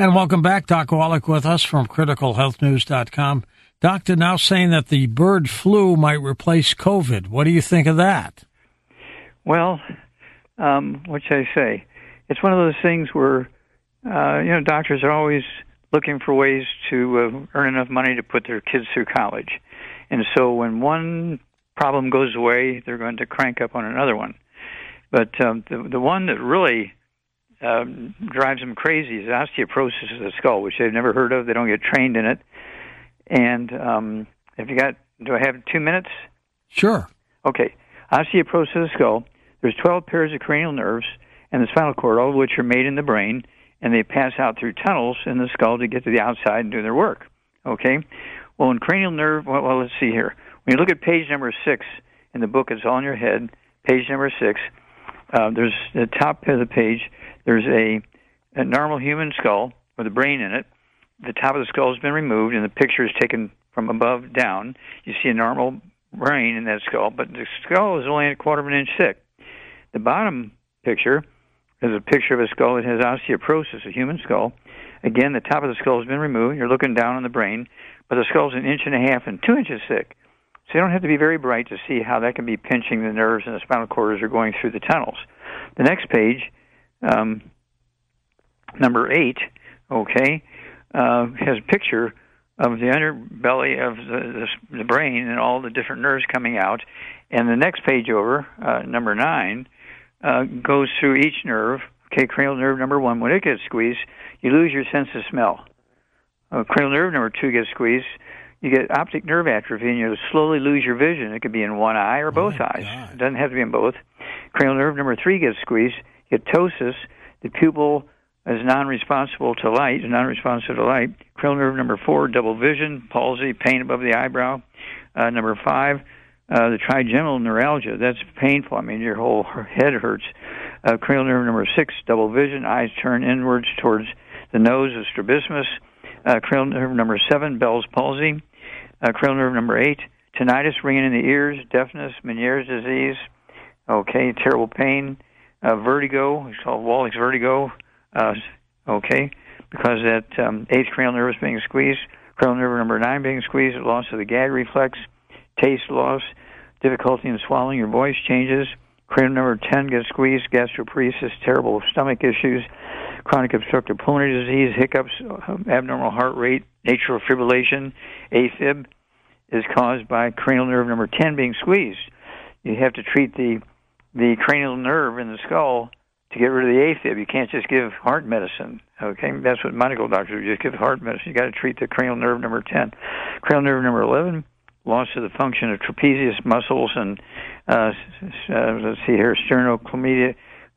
And welcome back. Doc Wallach with us from criticalhealthnews.com. Doctor now saying that the bird flu might replace COVID. What do you think of that? Well, what should I say? It's one of those things where, doctors are always looking for ways to earn enough money to put their kids through college. And so when one problem goes away, they're going to crank up on another one. But the one that really drives them crazy is osteoporosis of the skull, which they've never heard of. They don't get trained in it. And do I have 2 minutes? Sure. Okay. Osteoporosis of the skull, there's 12 pairs of cranial nerves and the spinal cord, all of which are made in the brain, and they pass out through tunnels in the skull to get to the outside and do their work. Okay? Well, in cranial nerve, well, let's see here. When you look at page number 6 in the book, It's All in Your Head, page number 6, there's the top of the page, there's a normal human skull with a brain in it. The top of the skull has been removed, and the picture is taken from above down. You see a normal brain in that skull, but the skull is only a quarter of an inch thick. The bottom picture is a picture of a skull that has osteoporosis, a human skull. Again, the top of the skull has been removed. You're looking down on the brain, but the skull is 1.5 inches and 2 inches thick. So you don't have to be very bright to see how that can be pinching the nerves and the spinal cord as they're going through the tunnels. The next page, number 8, has a picture of the underbelly of the brain and all the different nerves coming out. And the next page over, number 9, goes through each nerve. Okay, cranial nerve number 1, when it gets squeezed, you lose your sense of smell. Cranial nerve number 2 gets squeezed, you get optic nerve atrophy, and you slowly lose your vision. It could be in one eye or both eyes. God. It doesn't have to be in both. Cranial nerve number 3 gets squeezed, you get ptosis. The pupil is non-responsive to light. Cranial nerve number 4, double vision, palsy, pain above the eyebrow. Number 5, the trigeminal neuralgia. That's painful. I mean, your whole head hurts. Cranial nerve number 6, double vision, eyes turn inwards towards the nose of strabismus. Cranial nerve number 7, Bell's palsy. Cranial nerve number 8, tinnitus, ringing in the ears, deafness, Meniere's disease. Okay, terrible pain. Vertigo, it's called Wallach's vertigo. Because that 8th cranial nerve is being squeezed. Cranial nerve number 9 being squeezed, loss of the gag reflex, taste loss, difficulty in swallowing, your voice changes. Cranial number 10 gets squeezed, gastroparesis, terrible stomach issues, chronic obstructive pulmonary disease, hiccups, abnormal heart rate, atrial fibrillation. AFib is caused by cranial nerve number 10 being squeezed. You have to treat the cranial nerve in the skull to get rid of the AFib. You can't just give heart medicine. Okay, that's what medical doctors do, just give heart medicine. You got to treat the cranial nerve number 10. Cranial nerve number 11, loss of the function of trapezius muscles and let's see here, sternocleidomastoid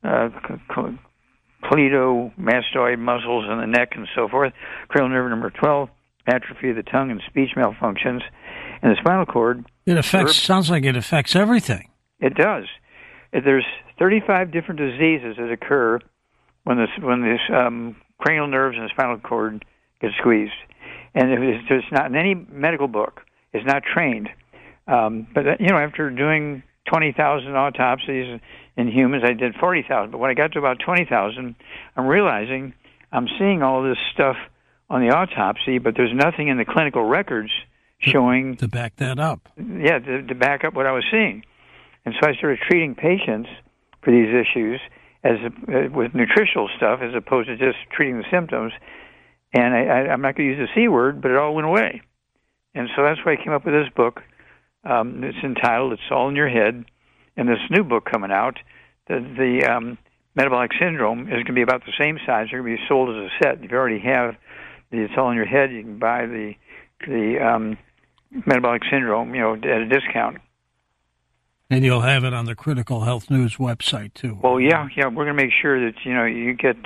muscles in the neck and so forth. Cranial nerve number 12, atrophy of the tongue and speech malfunctions. And the spinal cord. Sounds like it affects everything. It does. There's 35 different diseases that occur when this cranial nerves and the spinal cord get squeezed. And it's not in any medical book. It's not trained. But after doing 20,000 autopsies in humans, I did 40,000. But when I got to about 20,000, I'm realizing I'm seeing all this stuff on the autopsy, but there's nothing in the clinical records showing to back that up. Yeah, to back up what I was seeing. And so I started treating patients for these issues with nutritional stuff as opposed to just treating the symptoms. And I'm not going to use the C word, but it all went away. And so that's why I came up with this book. It's entitled It's All in Your Head. And this new book coming out, the metabolic syndrome, is going to be about the same size. They're going to be sold as a set. If you already have the It's All in Your Head, you can buy the metabolic syndrome, at a discount. And you'll have it on the Critical Health News website, too. Well, yeah. We're going to make sure that, you get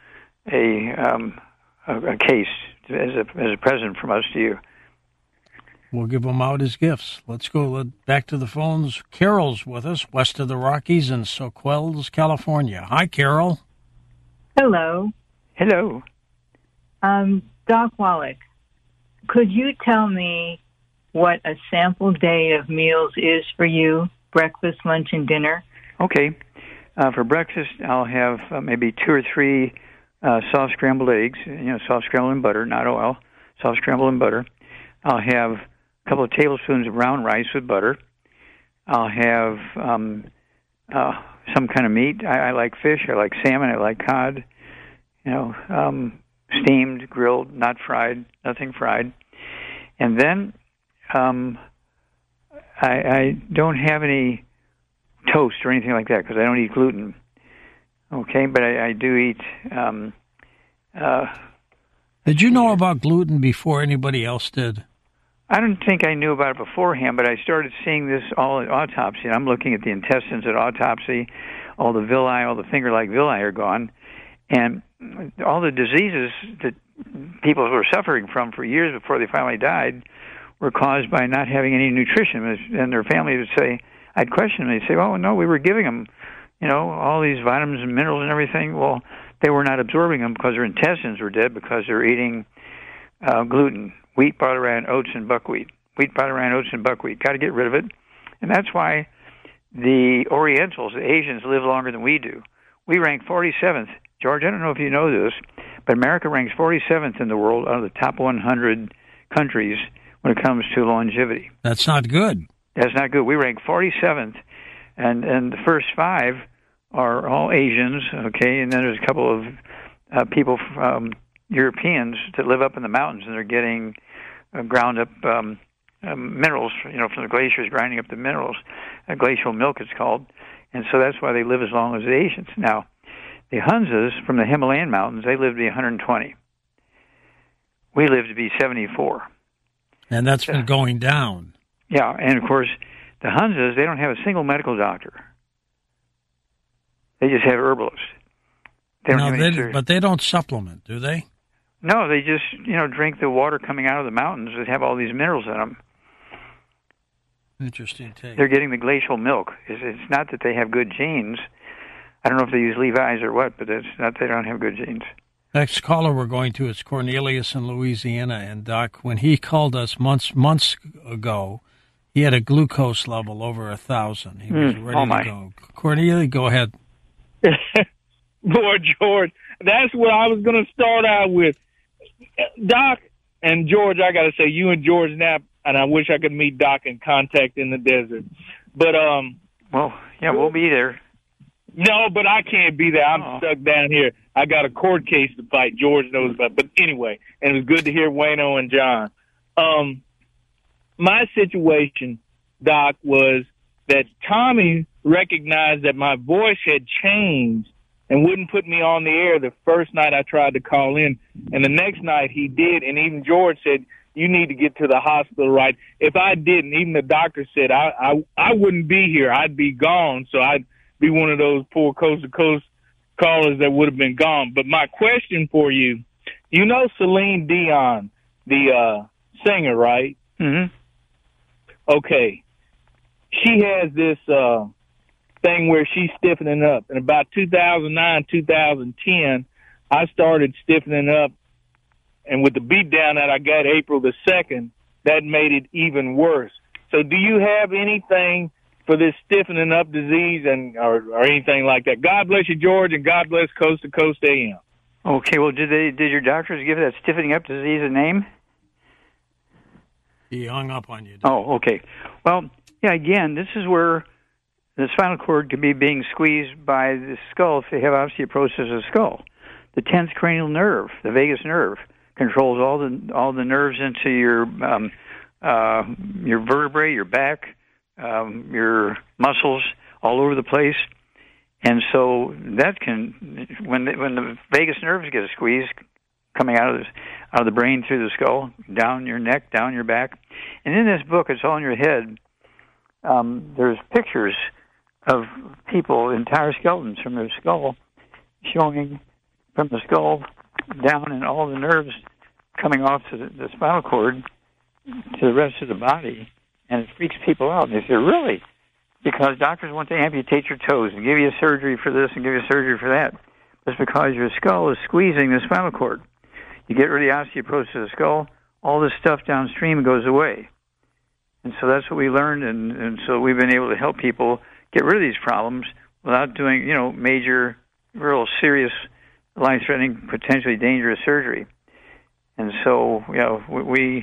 a case as a present from us to you. We'll give them out as gifts. Let's go back to the phones. Carol's with us, west of the Rockies in Soquels, California. Hi, Carol. Hello. Hello. Doc Wallach, could you tell me what a sample day of meals is for you? Breakfast, lunch, and dinner? Okay. For breakfast, I'll have maybe 2 or 3 soft scrambled eggs, soft scrambled in butter, not oil, soft scrambled in butter. I'll have a couple of tablespoons of brown rice with butter. I'll have some kind of meat. I like fish. I like salmon. I like cod. Steamed, grilled, not fried, nothing fried. And then I don't have any toast or anything like that because I don't eat gluten. Okay, but I do eat. Did you know about gluten before anybody else did? I don't think I knew about it beforehand, but I started seeing this all at autopsy. And I'm looking at the intestines at autopsy. All the villi, all the finger-like villi are gone. And all the diseases that people were suffering from for years before they finally died were caused by not having any nutrition. And their family would say, I'd question them. They'd say, oh, no, we were giving them, all these vitamins and minerals and everything. Well, they were not absorbing them because their intestines were dead because they're eating gluten, wheat, barley, rye, oats, and buckwheat. Wheat, barley, rye, oats, and buckwheat. Got to get rid of it. And that's why the Orientals, the Asians, live longer than we do. We rank 47th. George, I don't know if you know this, but America ranks 47th in the world out of the top 100 countries when it comes to longevity. That's not good. That's not good. We rank 47th, and the first 5 are all Asians, okay, and then there's a couple of people, Europeans, that live up in the mountains, and they're getting ground up minerals, from the glaciers, grinding up the minerals. Glacial milk, it's called, and so that's why they live as long as the Asians. Now, the Hunzas from the Himalayan mountains, they live to be 120. We live to be 74. And that's been going down. Yeah, and of course, the Hunzas, they don't have a single medical doctor. They just have herbalists. But they don't supplement, do they? No, they just, drink the water coming out of the mountains that have all these minerals in them. Interesting take. They're getting the glacial milk. It's not that they have good genes. I don't know if they use Levi's or what, but it's not they don't have good genes. Next caller we're going to is Cornelius in Louisiana. And, Doc, when he called us months ago, he had a glucose level over 1,000. He was ready to go. Cornelius, go ahead. Boy, George, that's what I was going to start out with. Doc and George, I got to say, you and George Knapp, and I wish I could meet Doc in Contact in the Desert. But, well, yeah, we'll be there. No, but I can't be there. I'm stuck down here. I got a court case to fight. George knows about. But anyway, and it was good to hear Wayno and John. My situation, Doc, was that Tommy recognized that my voice had changed and wouldn't put me on the air the first night I tried to call in. And the next night he did, and even George said, you need to get to the hospital, right? If I didn't, even the doctor said I wouldn't be here. I'd be gone, so I'd be one of those poor coast-to-coast callers that would have been gone. But my question for you, you know Celine Dion, the singer, right? Mm-hmm. Okay. She has this thing where she's stiffening up. In about 2009, 2010, I started stiffening up. And with the beat down that I got April the 2nd, that made it even worse. So do you have anything for this stiffening up disease or anything like that? God bless you, George, and God bless Coast to Coast AM. Okay, well, did your doctors give that stiffening up disease a name? He hung up on you. Oh, okay. Well, yeah, again, this is where the spinal cord could be being squeezed by the skull if they have osteoporosis of the skull. The 10th cranial nerve, the vagus nerve, controls all the nerves into your vertebrae, your back, your muscles, all over the place. And so that can, when the vagus nerves get squeezed, coming out of the brain through the skull, down your neck, down your back. And in this book, It's All in Your Head, there's pictures of people, entire skeletons from their skull, showing from the skull down and all the nerves coming off to the spinal cord to the rest of the body. And it freaks people out. And they say, really? Because doctors want to amputate your toes and give you a surgery for this and give you a surgery for that. That's because your skull is squeezing the spinal cord. You get rid of the osteoporosis of the skull, all this stuff downstream goes away. And so that's what we learned, and so we've been able to help people get rid of these problems without doing, major, real serious life-threatening, potentially dangerous surgery. And so, we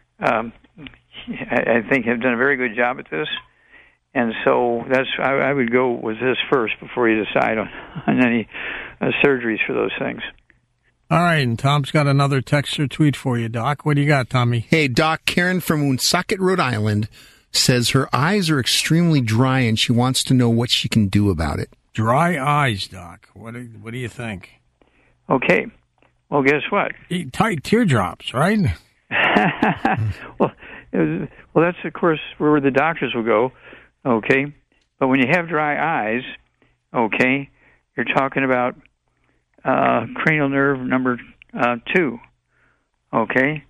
I think have done a very good job at this. And so I would go with this first before you decide on any surgeries for those things. All right, and Tom's got another text or tweet for you, Doc. What do you got, Tommy? Hey, Doc, Karen from Woonsocket, Rhode Island, says her eyes are extremely dry and she wants to know what she can do about it. Dry eyes, Doc. What do you think? Okay. Well, guess what? Eat tight teardrops, right? well, that's, of course, where the doctors will go, okay? But when you have dry eyes, okay, you're talking about cranial nerve number 2, okay?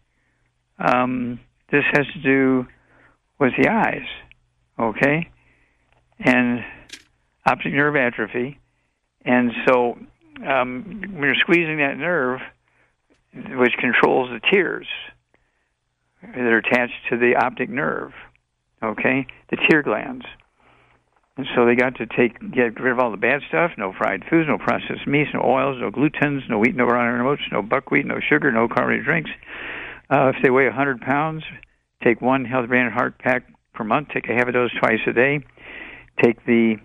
This has to do with the eyes, okay? And optic nerve atrophy. And so when you're squeezing that nerve, which controls the tears that are attached to the optic nerve, okay, the tear glands. And so they got to get rid of all the bad stuff, no fried foods, no processed meats, no oils, no glutens, no wheat, no brown oats, no buckwheat, no sugar, no carbonated drinks. If they weigh 100 pounds, take one Healthy Brain and Heart pack per month, take a half a dose twice a day. Take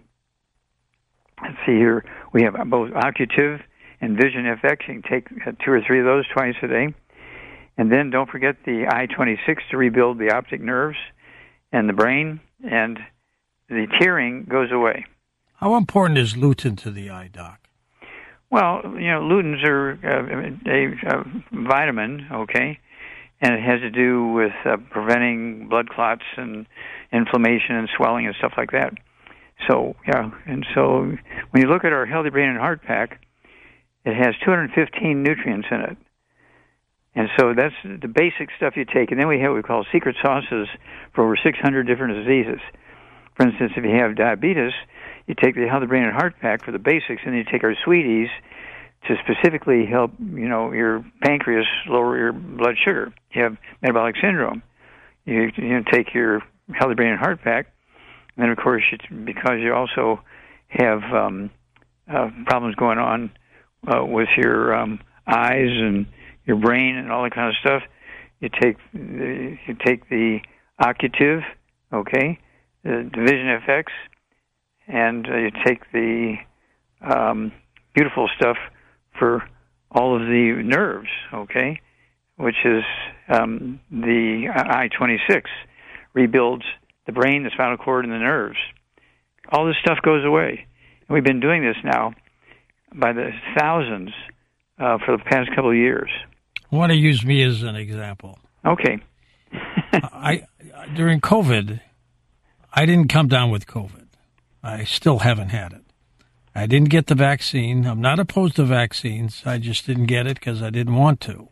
let's see here, we have both Occutive and Vision FX. You can take 2 or 3 of those twice a day. And then don't forget the I-26 to rebuild the optic nerves and the brain, and the tearing goes away. How important is lutein to the eye, Doc? Well, luteins are a vitamin, okay, and it has to do with preventing blood clots and inflammation and swelling and stuff like that. So, and so when you look at our Healthy Brain and Heart pack, it has 215 nutrients in it. And so that's the basic stuff you take. And then we have what we call secret sauces for over 600 different diseases. For instance, if you have diabetes, you take the Healthy Brain and Heart pack for the basics, and then you take our Sweeties to specifically help, your pancreas lower your blood sugar. You have metabolic syndrome. You take your Healthy Brain and Heart pack, and then, of course, because you also have problems going on with your eyes and your brain and all that kind of stuff, you take the Occutive, okay, the Vision FX, and you take the beautiful stuff for all of the nerves, okay, which is the I-26, rebuilds the brain, the spinal cord, and the nerves. All this stuff goes away. And we've been doing this now by the thousands for the past couple of years. I want to use me as an example. Okay. During COVID, I didn't come down with COVID. I still haven't had it. I didn't get the vaccine. I'm not opposed to vaccines. I just didn't get it because I didn't want to.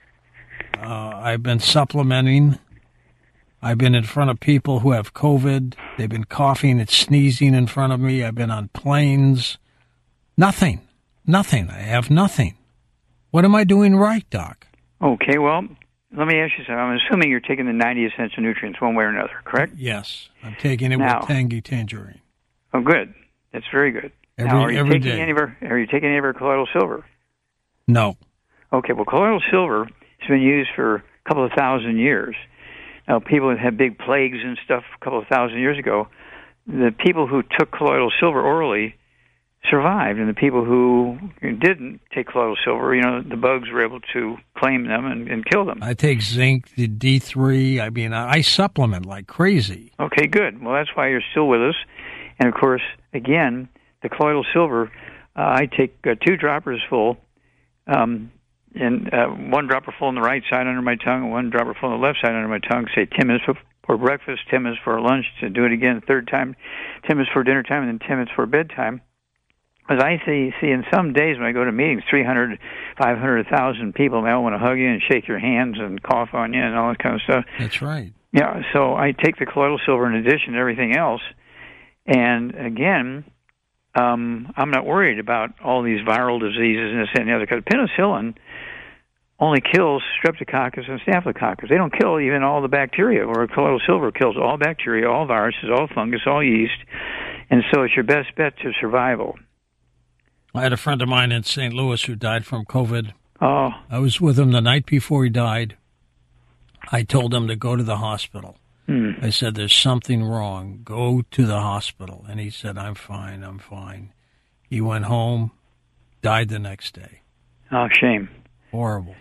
I've been supplementing. I've been in front of people who have COVID. They've been coughing and sneezing in front of me. I've been on planes. Nothing. I have nothing. What am I doing right, Doc? Okay, well, let me ask you something. I'm assuming you're taking the 90 essential nutrients one way or another, correct? Yes. I'm taking it with Tangy Tangerine. Oh, good. That's very good. Are you taking any of our colloidal silver? No. Okay, well, colloidal silver has been used for a couple of thousand years. Now, people that had big plagues and stuff a couple of thousand years ago, the people who took colloidal silver orally survived, and the people who didn't take colloidal silver, the bugs were able to claim them and kill them. I take zinc, the D3. I mean, I supplement like crazy. Okay, good. Well, that's why you're still with us. And, of course, again, the colloidal silver, I take 2 droppers full, and 1 dropper full on the right side under my tongue, and 1 dropper full on the left side under my tongue. Say 10 minutes for breakfast, 10 minutes for lunch, to do it again a third time, 10 minutes for dinner time, and then 10 minutes for bedtime. As I see in some days when I go to meetings, 300, 500, 1,000 people, they all want to hug you and shake your hands and cough on you and all that kind of stuff. That's right. Yeah, so I take the colloidal silver in addition to everything else. And again, I'm not worried about all these viral diseases and this and the other, because penicillin only kills Streptococcus and Staphylococcus. They don't kill even all the bacteria, where colloidal silver kills all bacteria, all viruses, all fungus, all yeast. And so it's your best bet to survival. I had a friend of mine in St. Louis who died from COVID. Oh. I was with him the night before he died. I told him to go to the hospital. I said, there's something wrong. Go to the hospital. And he said, I'm fine. He went home, died the next day. Oh, shame. Horrible.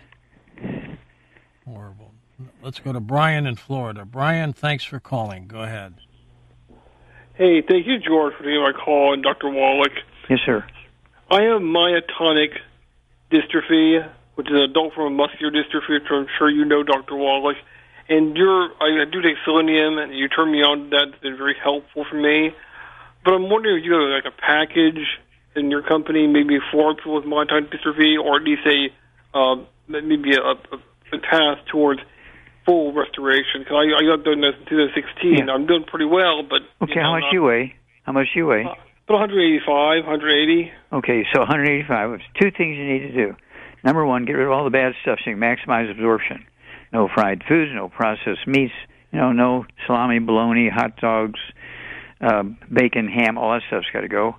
Let's go to Brian in Florida. Brian, thanks for calling. Go ahead. Hey, thank you, George, for taking my call, and Dr. Wallach. Yes, sir. I have myotonic dystrophy, which is an adult form of muscular dystrophy, which I'm sure you know, Dr. Wallach. And I do take selenium, and you turned me on to that. It's been very helpful for me. But I'm wondering if you have like a package in your company, maybe for people with myotonic dystrophy, or at least maybe a path towards full restoration. Because I got done this in 2016. Yeah. I'm doing pretty well, but... Okay, how much do you weigh? About 185, 180. Okay, so 185. There's two things you need to do. Number one, get rid of all the bad stuff so you can maximize absorption. No fried foods, no processed meats, no salami, bologna, hot dogs, bacon, ham, all that stuff's got to go.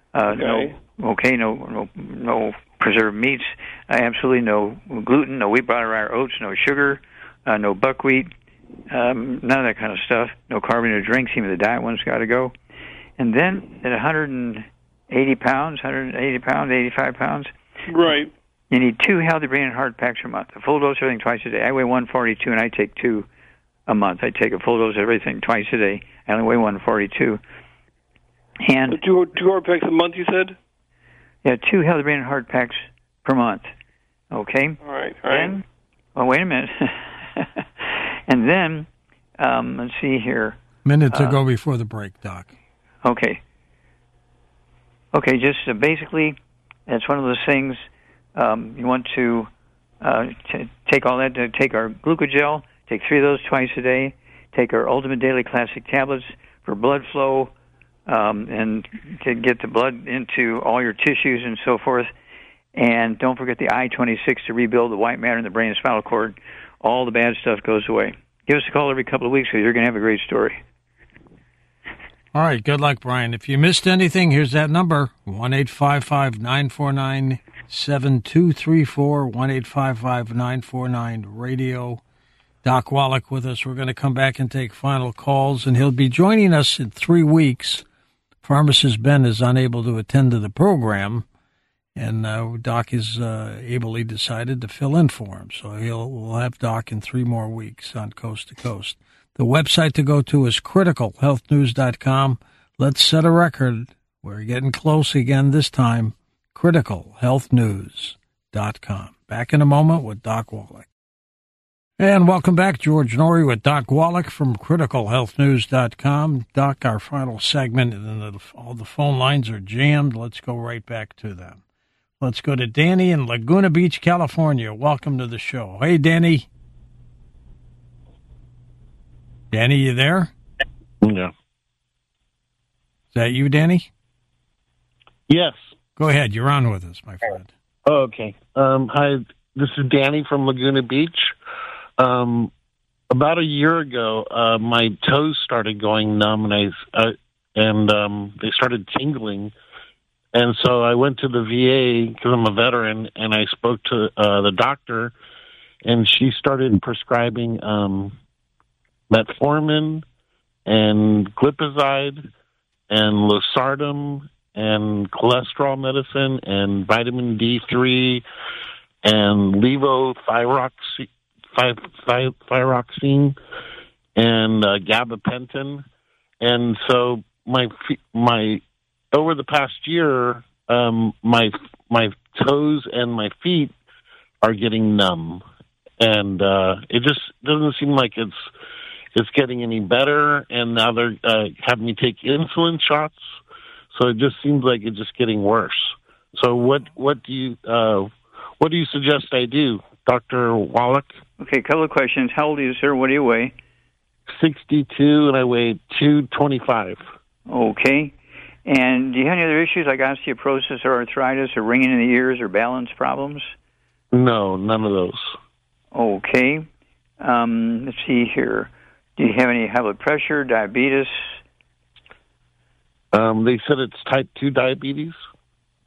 No preserved meats, absolutely no gluten, no wheat, butter, rye, oats, no sugar, no buckwheat, none of that kind of stuff. No carbonated drinks, even the diet one's got to go. And then at 180 pounds, 85 pounds, right, you need 2 healthy brain and heart packs a month. A full dose of everything twice a day. I weigh 142, and I take 2 a month. I take a full dose of everything twice a day. I only weigh 142. And so 2 heart packs a month, you said? Yeah, 2 healthy brain and heart packs per month. Okay? All right. Then, well, wait a minute. And then, let's see here. Minute to go before the break, Doc. Okay, just basically, that's one of those things. You want to take all that, take our glucogel, take 3 of those twice a day, take our Ultimate Daily Classic tablets for blood flow, and to get the blood into all your tissues and so forth. And don't forget the I-26 to rebuild the white matter in the brain and spinal cord. All the bad stuff goes away. Give us a call every couple of weeks because you're going to have a great story. All right, good luck, Brian. If you missed anything, here's that number, 1-855-949-7234, 1-855-949-RADIO. Doc Wallach with us. We're going to come back and take final calls, and he'll be joining us in 3 weeks. Pharmacist Ben is unable to attend to the program, and Doc is ably decided to fill in for him. So we'll have Doc in 3 more weeks on Coast to Coast. The website to go to is criticalhealthnews.com. Let's set a record. We're getting close again this time. criticalhealthnews.com. Back in a moment with Doc Wallach. And welcome back, George Norrie with Doc Wallach from criticalhealthnews.com. Doc, our final segment, and all the phone lines are jammed. Let's go right back to them. Let's go to Danny in Laguna Beach, California. Welcome to the show. Hey, Danny. Danny, you there? Yeah. Is that you, Danny? Yes. Go ahead. You're on with us, my friend. Oh, okay. Hi, this is Danny from Laguna Beach. About a year ago, my toes started going numb, and they started tingling. And so I went to the VA because I'm a veteran, and I spoke to the doctor, and she started prescribing metformin and glipizide and losartan and cholesterol medicine and vitamin D3 and levothyroxine and gabapentin. And so my over the past year, my toes and my feet are getting numb, and it just doesn't seem like it's getting any better. And now they're having me take insulin shots, so it just seems like it's just getting worse. So what do you suggest I do, Dr. Wallach? Okay, a couple of questions. How old are you, sir? What do you weigh? 62, and I weigh 225. Okay. And do you have any other issues like osteoporosis or arthritis or ringing in the ears or balance problems? No, none of those. Okay. Let's see here. Do you have any high blood pressure, diabetes? They said it's type 2 diabetes.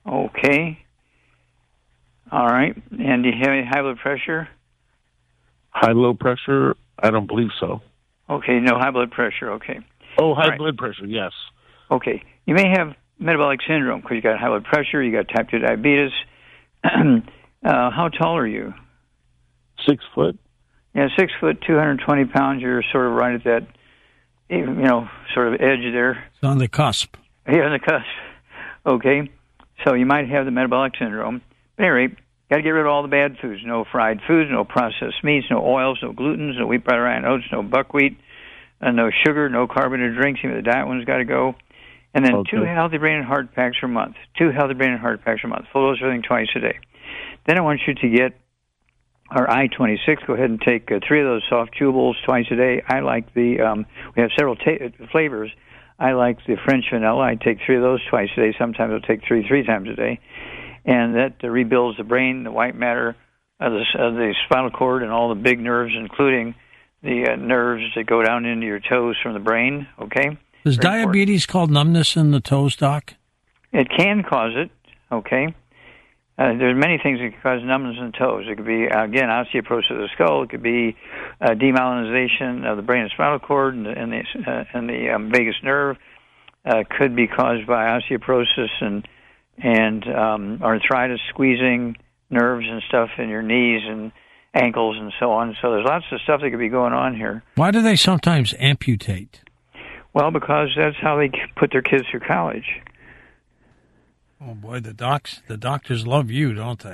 Okay. All right. And do you have any high blood pressure? High-low pressure? I don't believe so. Okay, no high blood pressure. Okay. Oh, high blood pressure, yes. Okay. You may have metabolic syndrome because you got high blood pressure, you got type 2 diabetes. How tall are you? 6 foot. Yeah, 6 foot, 220 pounds. You're sort of right at that, sort of edge there. It's on the cusp. Yeah, on the cusp. Okay. So you might have the metabolic syndrome. But anyway, got to get rid of all the bad foods. No fried foods, no processed meats, no oils, no glutens, no wheat, butter, and oats, no buckwheat, no sugar, no carbonated drinks. Even the diet one's got to go. And then 2 healthy brain and heart packs per month. 2 healthy brain and heart packs per month. Full dose of everything twice a day. Then I want you to get our I-26. Go ahead and take 3 of those soft chewables twice a day. I like we have several flavors. I like the French vanilla. I take 3 of those twice a day. Sometimes I'll take 3 times a day. And that rebuilds the brain, the white matter of the spinal cord, and all the big nerves, including the nerves that go down into your toes from the brain. Okay. Is diabetes called numbness in the toes, Doc? It can cause it. Okay. There's many things that can cause numbness in the toes. It could be, again, osteoporosis of the skull. It could be demyelinization of the brain and spinal cord and the vagus nerve. Could be caused by osteoporosis and arthritis, squeezing nerves and stuff in your knees and ankles and so on. So there's lots of stuff that could be going on here. Why do they sometimes amputate? Well, because that's how they put their kids through college. Oh boy, the doctors love you, don't they?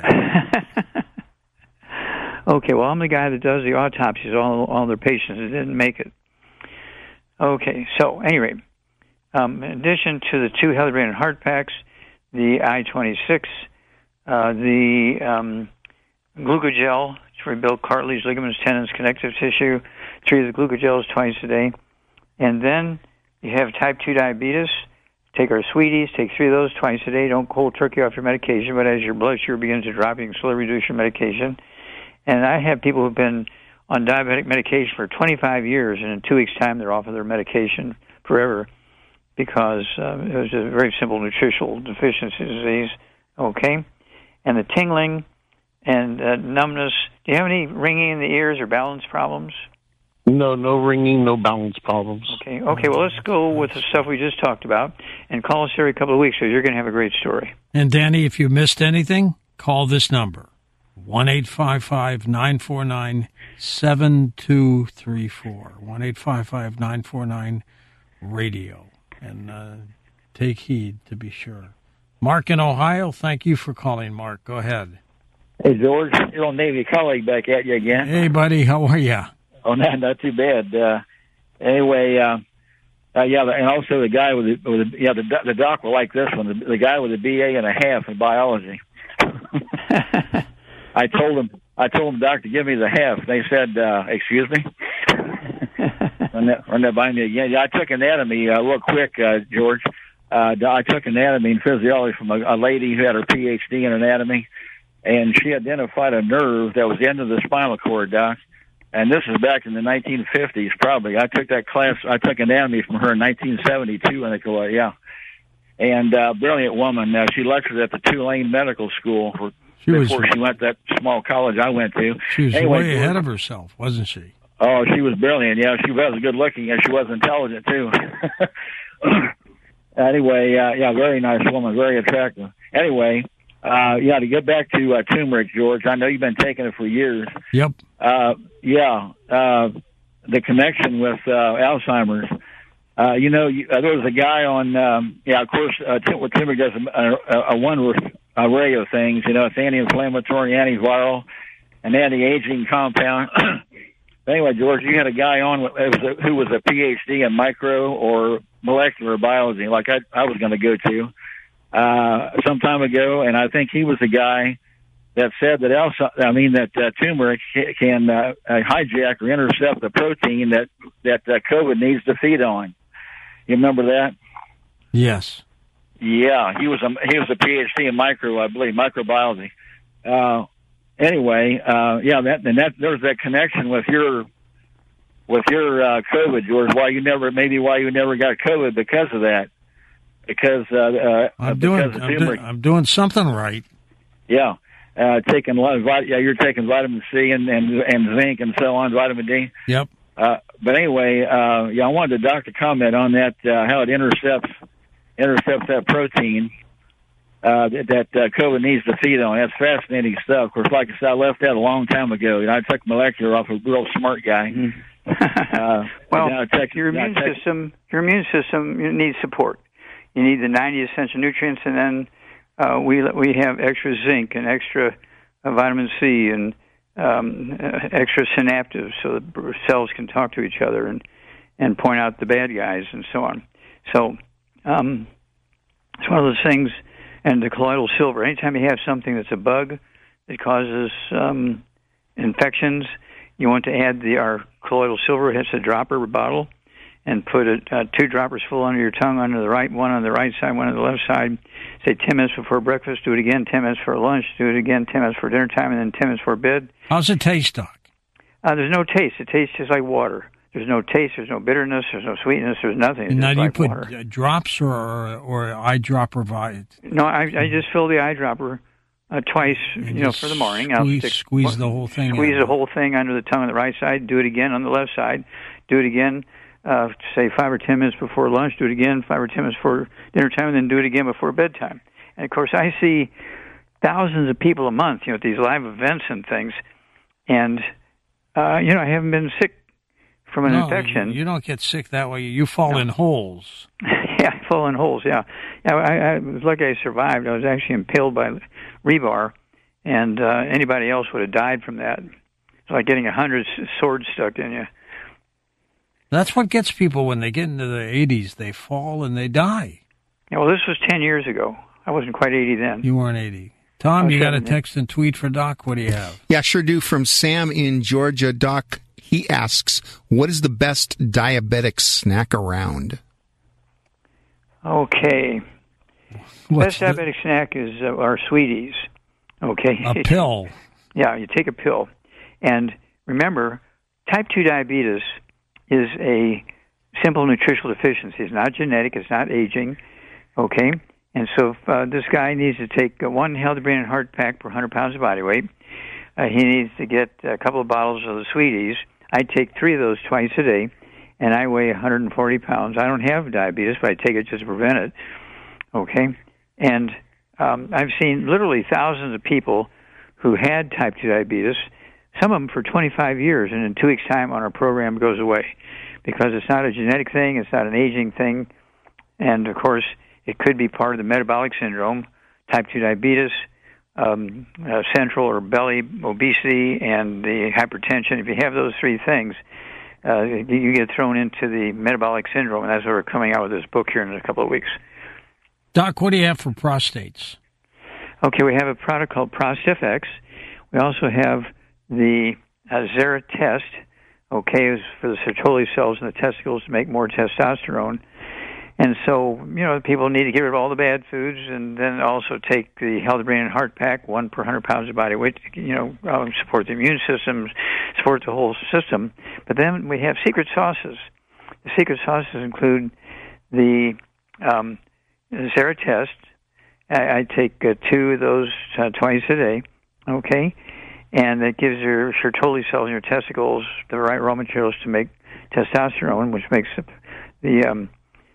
Okay, well, I'm the guy that does the autopsies of all their patients that didn't make it. Okay, so anyway, in addition to the 2 healthy brain and heart packs, the I-26, the glucogel to rebuild cartilage, ligaments, tendons, connective tissue, 3 of the glucogels twice a day. And then you have type 2 diabetes. Take our sweeties, take 3 of those twice a day. Don't cold turkey off your medication, but as your blood sugar begins to drop, you can slowly reduce your medication. And I have people who've been on diabetic medication for 25 years, and in 2 weeks' time, they're off of their medication forever because it was a very simple nutritional deficiency disease. Okay? And the tingling and numbness. Do you have any ringing in the ears or balance problems? No ringing, no balance problems. Okay, well, let's go with the stuff we just talked about and call us every couple of weeks because you're going to have a great story. And, Danny, if you missed anything, call this number, 1-855-949-7234, 1-855-949-RADIO, and take heed to be sure. Mark in Ohio, thank you for calling, Mark. Go ahead. Hey, George, your old Navy colleague back at you again. Hey, buddy, how are you? Oh, not too bad. Anyway, and also the guy the doc will like this one. The guy with a BA and a half in biology. I told him, doctor, give me the half. They said, excuse me. Run that by me again. Yeah, I took anatomy real quick, George. I took anatomy and physiology from a lady who had her PhD in anatomy, and she identified a nerve that was into the spinal cord, Doc. And this is back in the 1950s, probably. I took that class. I took anatomy from her in 1972, I think it was, yeah. And brilliant woman. She lectured at the Tulane Medical School before she went to that small college I went to. She was way ahead of herself, wasn't she? Oh, she was brilliant. Yeah, she was good looking, and she was intelligent too. Anyway, very nice woman, very attractive. Anyway, to get back to turmeric, George, I know you've been taking it for years. Yep. The connection with Alzheimer's. There was a guy on, of course, turmeric does a one array of things. It's anti-inflammatory, antiviral, an anti-aging compound. Anyway, George, you had a guy on who was a PhD in micro or molecular biology, like I was going to go to some time ago, and I think he was the guy that said that turmeric can hijack or intercept the protein that COVID needs to feed on. You remember that? Yes. Yeah, he was a PhD in microbiology. Anyway, there's that connection with your COVID, George. Why you never got COVID because of that. because I'm doing something right. Yeah, taking a lot of you're taking vitamin C and zinc and so on, vitamin D. Yep. But anyway, I wanted the doctor to comment on that, how it intercepts that protein that COVID needs to feed on. That's fascinating stuff. Of course, like I said, I left that a long time ago. I took molecular off a real smart guy. Well, your immune system needs support. You need the 90 essential nutrients, and then we have extra zinc and extra vitamin C and extra synaptives, so the cells can talk to each other and point out the bad guys and so on. So it's one of those things. And the colloidal silver. Anytime you have something that's a bug that causes infections, you want to add our colloidal silver. It's a dropper bottle, and put 2 droppers full under your tongue, under the right, one on the right side, one on the left side. Say 10 minutes before breakfast. Do it again. 10 minutes for lunch. Do it again. 10 minutes for dinner time, and then 10 minutes for bed. How's it taste, Doc? There's no taste. It tastes just like water. There's no taste. There's no bitterness. There's no sweetness. There's nothing. And now do you put water. Drops or eyedropper? No, I just fill the eyedropper twice, for the morning. Squeeze the whole thing. Squeeze the whole thing under the tongue on the right side. Do it again on the left side. Do it again, say 5 or 10 minutes before lunch. Do it again 5 or 10 minutes before dinner time, and then do it again before bedtime. And of course, I see thousands of people a month, at these live events and things, and I haven't been sick from an infection. You don't get sick that way. You fall in holes. Yeah, I fall in holes, yeah. I was lucky I survived. I was actually impaled by rebar, and anybody else would have died from that. It's like getting 100 swords stuck in you. That's what gets people when they get into the 80s. They fall and they die. Yeah, well, this was 10 years ago. I wasn't quite 80 then. You weren't 80. Tom, you got a text and tweet for Doc? What do you have? Yeah, sure do. From Sam in Georgia. Doc, he asks, what is the best diabetic snack around? Okay. Best diabetic snack is our Sweeties. Okay. A pill. Yeah, you take a pill. And remember, type 2 diabetes is a simple nutritional deficiency. It's not genetic. It's not aging. Okay. And so if this guy needs to take 1 Healthy Brain and Heart pack per 100 pounds of body weight, he needs to get a couple of bottles of the Sweeties. I take 3 of those twice a day, and I weigh 140 pounds. I don't have diabetes, but I take it just to prevent it. Okay? And I've seen literally thousands of people who had type 2 diabetes, some of them for 25 years, and in 2 weeks' time on our program it goes away because it's not a genetic thing, it's not an aging thing, and, of course, it could be part of the metabolic syndrome, type 2 diabetes, central or belly obesity, and the hypertension. If you have those 3 things, you get thrown into the metabolic syndrome, and that's why we're coming out with this book here in a couple of weeks. Doc, what do you have for prostates? Okay, we have a product called ProstFX. We also have the Zera test, okay, is for the Sertoli cells in the testicles to make more testosterone. And so, people need to get rid of all the bad foods and then also take the Healthy Brain and Heart pack, 1 per 100 pounds of body weight, support the immune system, support the whole system. But then we have secret sauces. The secret sauces include the Zera test. I take 2 of those twice a day, okay? And that gives your Sertoli cells in your testicles the right raw materials to make testosterone, which makes the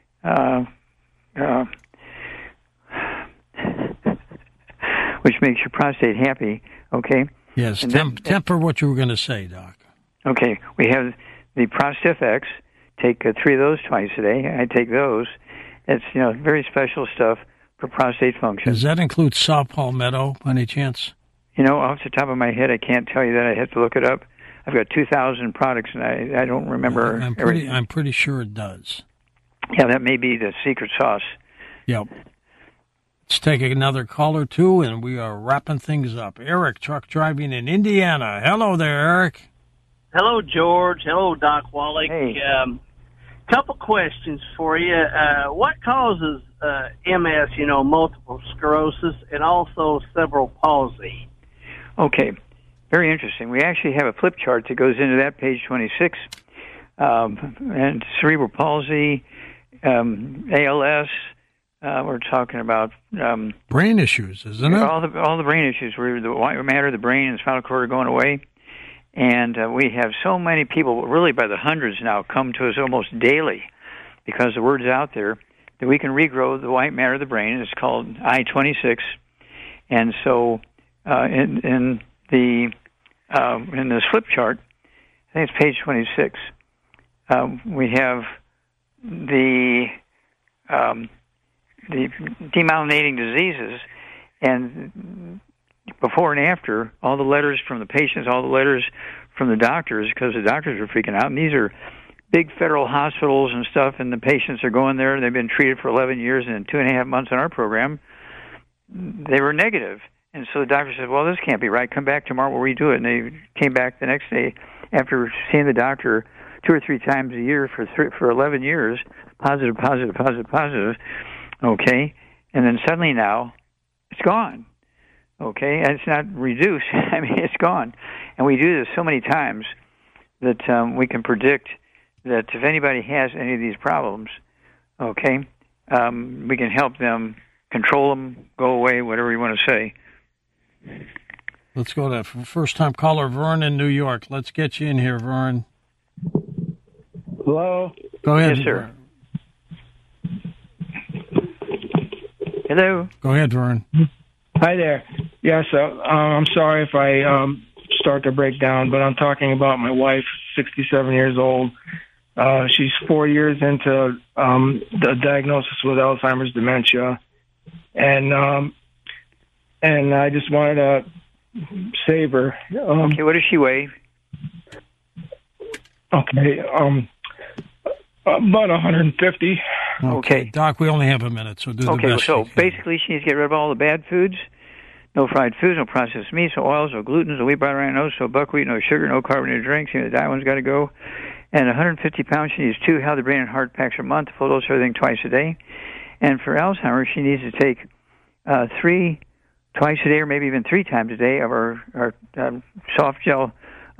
which makes your prostate happy, okay? Yes, temper what you were going to say, Doc. Okay, we have the ProstFX. Take 3 of those twice a day. I take those. It's, very special stuff for prostate function. Does that include saw palmetto, by any chance? Off the top of my head, I can't tell you that. I have to look it up. I've got 2,000 products, and I don't remember everything. I'm pretty sure it does. Yeah, that may be the secret sauce. Yep. Let's take another call or 2, and we are wrapping things up. Eric, truck driving in Indiana. Hello there, Eric. Hello, George. Hello, Doc Wallach. Hey. Couple questions for you. What causes MS, multiple sclerosis, and also cerebral palsy? Okay, very interesting. We actually have a flip chart that goes into that, page 26. And cerebral palsy, ALS, we're talking about brain issues, isn't it? All the brain issues, where the white matter of the brain and spinal cord are going away. And we have so many people, really by the hundreds now, come to us almost daily because the word's out there that we can regrow the white matter of the brain. It's called I-26. And so in the slip chart, I think it's page 26, we have the demyelinating diseases, and before and after, all the letters from the patients, all the letters from the doctors, because the doctors are freaking out. And these are big federal hospitals and stuff, and the patients are going there. They've been treated for 11 years, and in 2.5 months in our program, they were negative. And so the doctor said, well, this can't be right. Come back tomorrow, we'll redo it. And they came back the next day after seeing the doctor 2 or 3 times a year for 11 years, positive. Okay, and then suddenly now it's gone. Okay, and it's not reduced. I mean, it's gone. And we do this so many times that we can predict that if anybody has any of these problems, okay, we can help them, control them, go away, whatever you want to say. Let's go to first-time caller, Vern in New York. Let's get you in here, Vern. Hello? Go ahead. Yes, sir. Hello? Go ahead, Vern. Hi there. Yes, I'm sorry if I start to break down, but I'm talking about my wife, 67 years old. She's 4 years into the diagnosis with Alzheimer's dementia, and I just wanted to save her. Okay, what does she weigh? Okay, about 150. Okay. Doc, we only have a minute, so do the best. Okay, so basically she needs to get rid of all the bad foods. No fried foods, no processed meats, no oils, no gluten, no wheat, butter, no buckwheat, no sugar, no carbonated drinks. The diet one's got to go. And 150 pounds, she needs 2 healthy brain and heart packs a month, full dose of everything twice a day. And for Alzheimer's, she needs to take 3 twice a day, or maybe even 3 times a day, of our soft gel,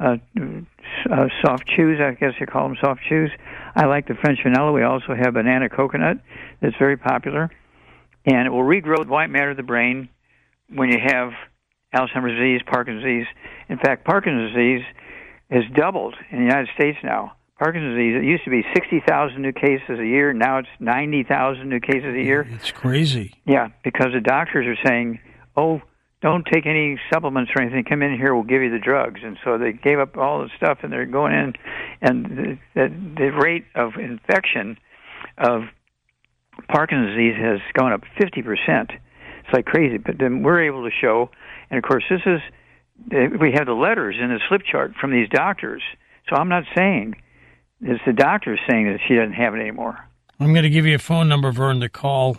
soft chews. I guess you call them soft chews. I like the French vanilla. We also have banana coconut that's very popular. And it will regrow the white matter of the brain when you have Alzheimer's disease, Parkinson's disease. In fact, Parkinson's disease has doubled in the United States now. Parkinson's disease, it used to be 60,000 new cases a year. Now it's 90,000 new cases a year. It's crazy. Yeah, because the doctors are saying, oh, don't take any supplements or anything. Come in here, we'll give you the drugs. And so they gave up all the stuff, and they're going in. And the rate of infection of Parkinson's disease has gone up 50%. It's like crazy. But then we're able to show, and of course this is, we have the letters in the slip chart from these doctors. So I'm not saying, it's the doctors saying that she doesn't have it anymore. I'm going to give you a phone number, Vern, to call,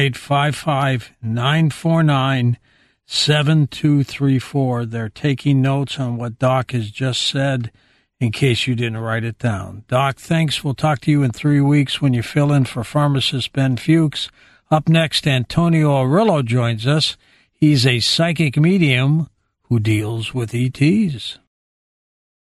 1-855-949-7234. They're taking notes on what Doc has just said in case you didn't write it down. Doc, thanks. We'll talk to you in 3 weeks when you fill in for pharmacist Ben Fuchs. Up next, Antonio Arillo joins us. He's a psychic medium who deals with ETs.